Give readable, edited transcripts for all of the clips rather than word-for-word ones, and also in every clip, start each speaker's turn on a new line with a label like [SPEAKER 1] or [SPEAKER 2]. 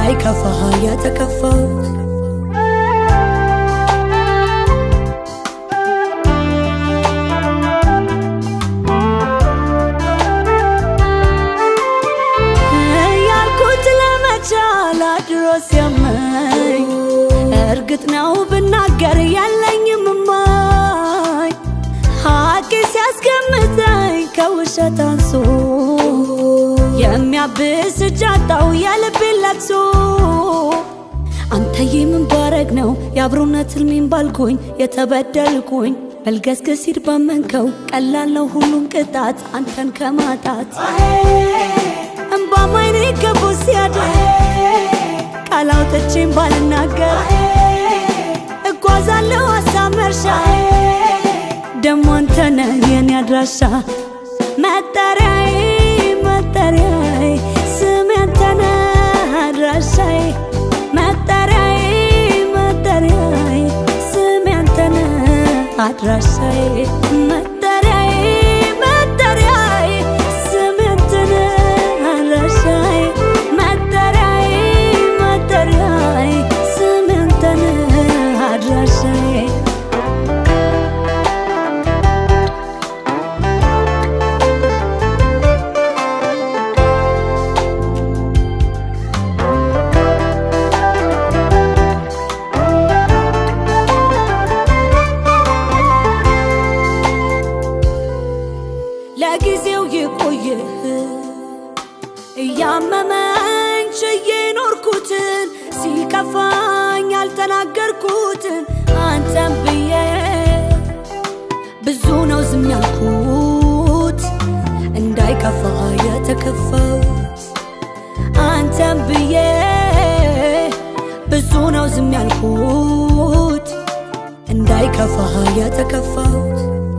[SPEAKER 1] እንዳይከፋህ የተከፋው ያልኩት ለመቻል አድሮስ ያመኝ እርግጥ ነው ብናገር ያለኝም ማይ ሀቅ ሲያስቀምጠኝ ከውሸት አንሶ የሚያብስ ጃጣው የልብ ለቅሶ አንተ የምን ባረግ ነው ያብሮነት ህልሜን ባልኩኝ የተበደልኩኝ በልገስገስ ይርባመንከው ቀላል ነው ሁሉም ቅጣት አንተን ከማጣት እንባ ማይኔ ከቦስ ያደ ቃላውተቼን ባልናገር እጓዛለሁ አሳመርሻ ደሞ አንተ ነህ የኔ አድራሻ መጠሪያዬ መጠሪያዬ ስሜ አንተ ነህ አድራሻዬ መጠሪያዬ መጠሪያዬ ስሜ አንተ ነህ አድራሻዬ መጠሪያዬ መጠሪያዬ ስሜ አንተ ነህ አድራሻዬ መጠሪያዬ መጠሪያዬ ስሜ አንተ ነህ አድራሻዬ ለጊዜው ይቆይህ ያመመኝ ችዬ ኖርኩትን ሲከፋኝ ያልተናገርኩትን አንተን ብዬ ብዙ ነው ዝም ያልኩት እንዳይከፋህ የተከፋሁት አንተን ብዬ ብዙ ነው ዝም ያልኩት እንዳይከፋህ የተከፋሁት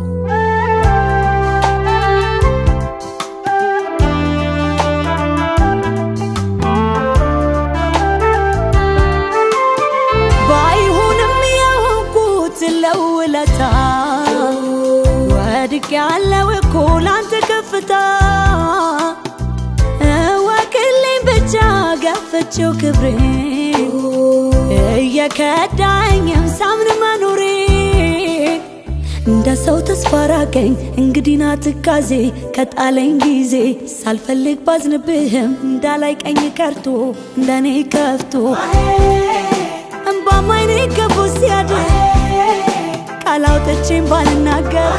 [SPEAKER 1] ለውለታ ወድቅ ያለው እኮ ላንተ ከፍታ ወክልኝ ብቻ ገፍቼው ክብሬ እየከዳኝም ሳምን መኖሬ እንደ ሰው ተስፋ ራቀኝ እንግዲህ ናትካዜ ከጣለኝ ጊዜ ሳልፈልግ ባዝንብህም እንዳላይ ቀኝ ከርቶ እንደኔ ከፍቶ እንባ ማይኔ ከቦስ ያደ ቃላውተቼን ባልናገር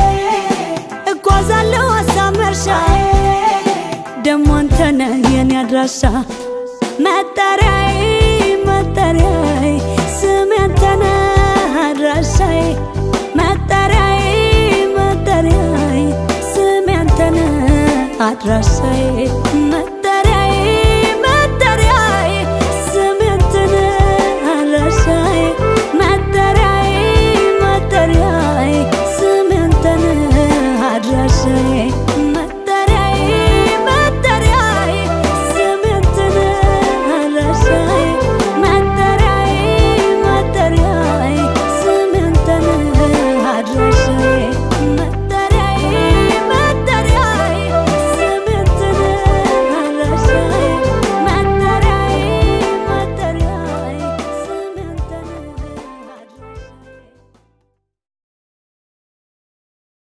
[SPEAKER 1] እጓዛለሁ አሳመርሻ ደሞ አንተ ነህ የኔ አድራሻ መጠሪያዬ መጠሪያዬ ስሜ አንተ ነህ አድራሻዬ መጠሪያዬ መጠሪያዬ ስሜ አንተ ነህ አድራሻዬ መጠሪያዬ መጠሪያዬ ስሜ አንተ ነህ አድራሻዬ መጠሪያዬ መጠሪያዬ ስሜ አንተ ነህ አድራሻዬ